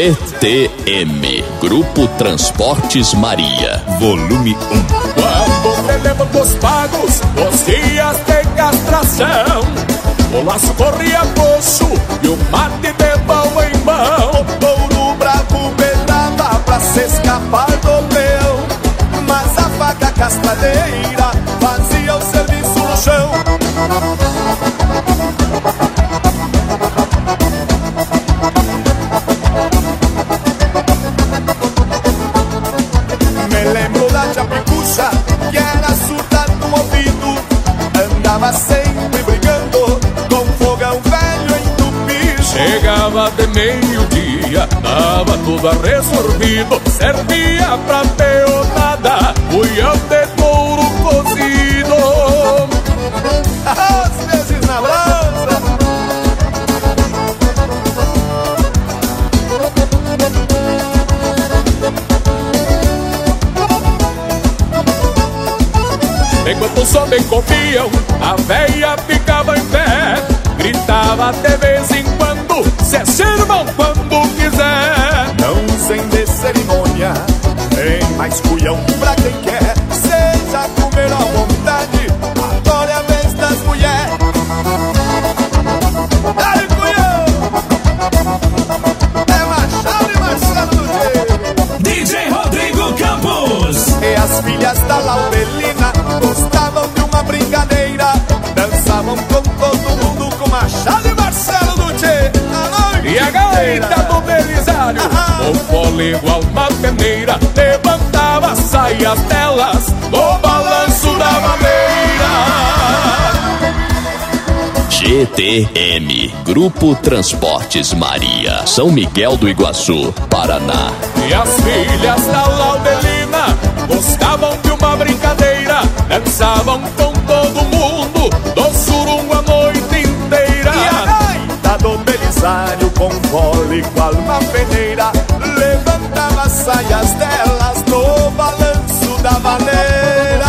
GTM, Grupo Transportes Maria, volume 1. Quando me lembro dos pagos, os dias de castração, o laço corria coxo e o mate de mão em mão. O touro bravo pedava pra se escapar do leão, mas a vaca castradeira fazia o serviço no chão. Me lembro da Japicucha, que era surda no ouvido, andava sempre brigando com fogão velho entupido. Chegava de meio-dia, tava tudo resolvido, servia pra peonada, buião de couro cozido. Às vezes na brasa. Enquanto os homens comiam, a véia ficava em pé, gritava de vez em quando: se sirvam quando quiser. Não sem de cerimônia, tem mais culhão pra quem quer. Seja comer à vontade, agora é a vez das mulheres. Dá-lhe culhão! É Machado e Marcelo do DJ Rodrigo Campos. E as filhas da Laurelina gostavam de uma brincadeira, dançavam com todo mundo com Machado e Marcelo do Tchê. E a gaita do Belisário, o fôlego a uma peneira, levantava as saias delas no balanço da madeira. GTM, Grupo Transportes Maria, São Miguel do Iguaçu, Paraná. E as filhas da Laudelina gostavam de uma brincadeira, dançavam com todo mundo do surungo a noite inteira. E a gaita do Belisário com fôlego a uma peneira, levantava as saias delas no balanço da maneira.